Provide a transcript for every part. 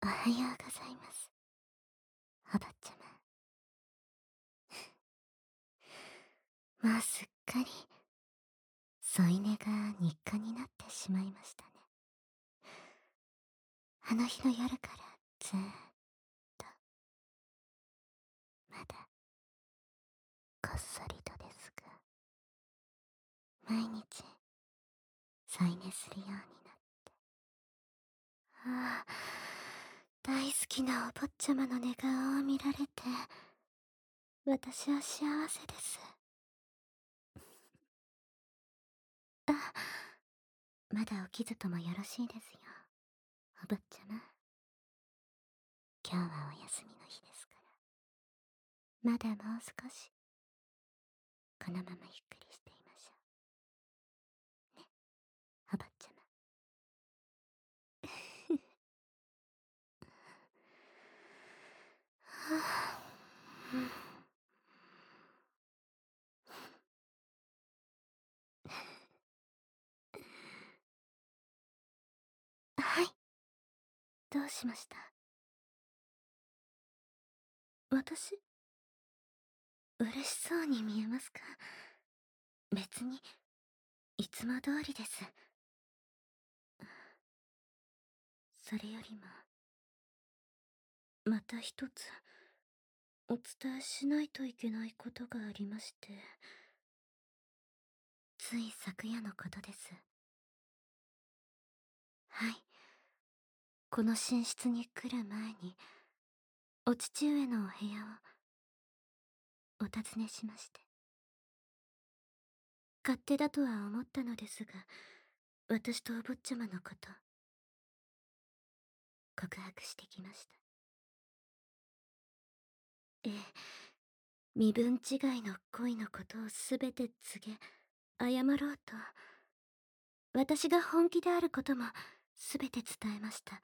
おはようございます。お坊ちゃま。もうすっかり、添い寝が日課になってしまいましたね。あの日の夜からずーっと、まだ、こっそりとですが、毎日、添い寝するようになって。ああ、大好きなお坊ちゃまの寝顔を見られて、私は幸せです。あ、まだ起きずともよろしいですよ。お坊ちゃま。今日はお休みの日ですから。まだもう少し、このままゆっくりしていましょう。ね、お坊ちゃま。はあ、うん。はい。どうしました？私？嬉しそうに見えますか？別に、いつも通りです。それよりも、また一つ、お伝えしないといけないことがありまして、つい昨夜のことです。はい。この寝室に来る前に、お父上のお部屋をお尋ねしまして。勝手だとは思ったのですが、私とお坊ちゃまのこと、告白してきました。ええ、身分違いの恋のことをすべて告げ、謝ろうと、私が本気であることもすべて伝えました。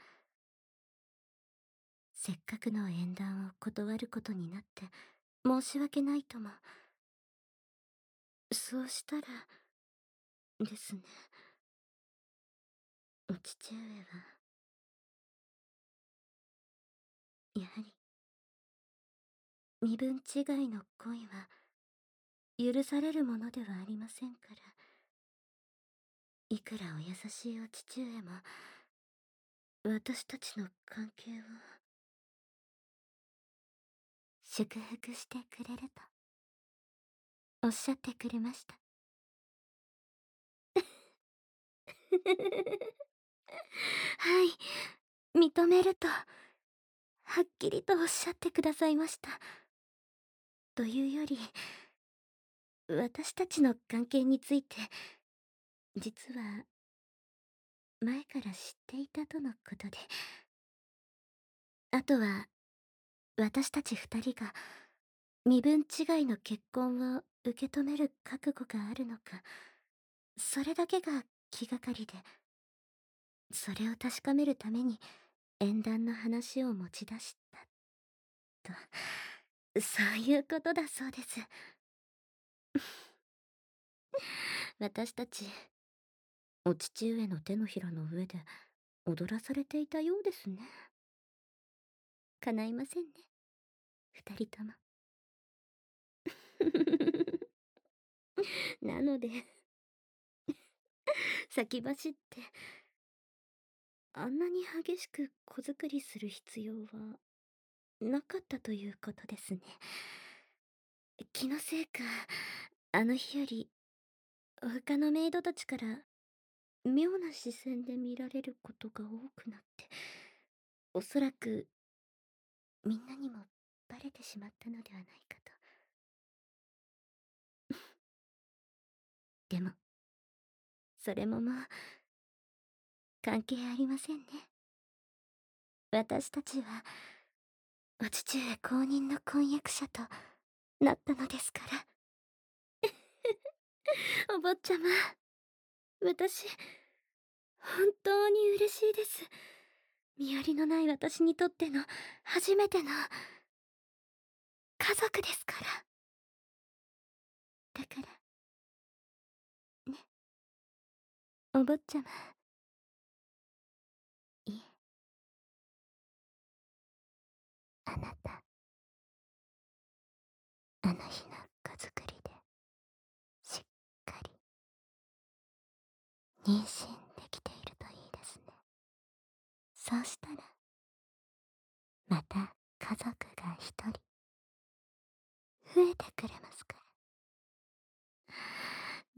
せっかくの縁談を断ることになって申し訳ないとも。そうしたらですね、お父上はやはり身分違いの恋は許されるものではありませんから、いくらお優しいお父上も私たちの関係を祝福してくれるとおっしゃってくれました。はい、認めるとはっきりとおっしゃってくださいました。というより、私たちの関係について実は前から知っていたとのことで、あとは私たち二人が身分違いの結婚を受け止める覚悟があるのか、それだけが気がかりで、それを確かめるために縁談の話を持ち出したと、そういうことだそうです。私たち、お父上の手のひらの上で踊らされていたようですね。叶いませんね、二人とも。なので、先走って、あんなに激しく子作りする必要はなかったということですね。気のせいか、あの日より他のメイドたちから妙な視線で見られることが多くなって、おそらくみんなにもバレてしまったのではないかと。でも、それももう関係ありませんね。私たちはお父上公認の婚約者となったのですから。お坊ちゃま、私、本当に嬉しいです。身寄りのない私にとっての初めての家族ですから。だから、ね、お坊ちゃま。いえ、 あなた、あの日の子作りでしっかり妊娠できているといいですね。そうしたらまた家族が一人増えてくれますから。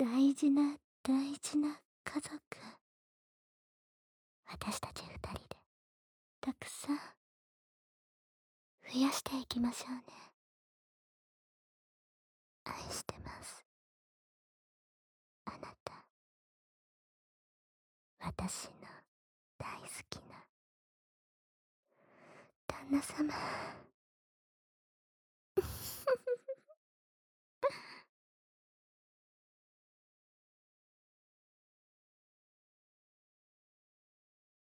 大事な大事な家族、私たち二人でたくさん増やしていきましょうね。愛してます、あなた。私の大好きな旦那様。